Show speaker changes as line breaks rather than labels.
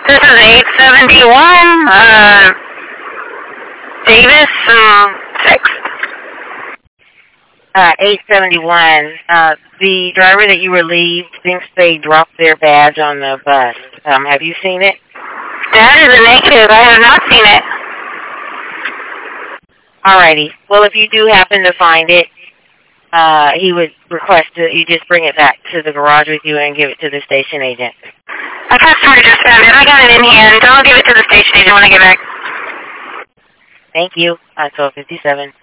This is 871, Davis, 6th.
871. The driver that you relieved thinks they dropped their badge on the bus. Have you seen it?
That is a negative. I have not seen it.
Alrighty. Well, if you do happen to find it, he would request that you just bring it back to the garage with you and give it to the station agent.
My customer just found it. I got it in hand. I'll give it to the station agent when I get back.
Thank you. 1257.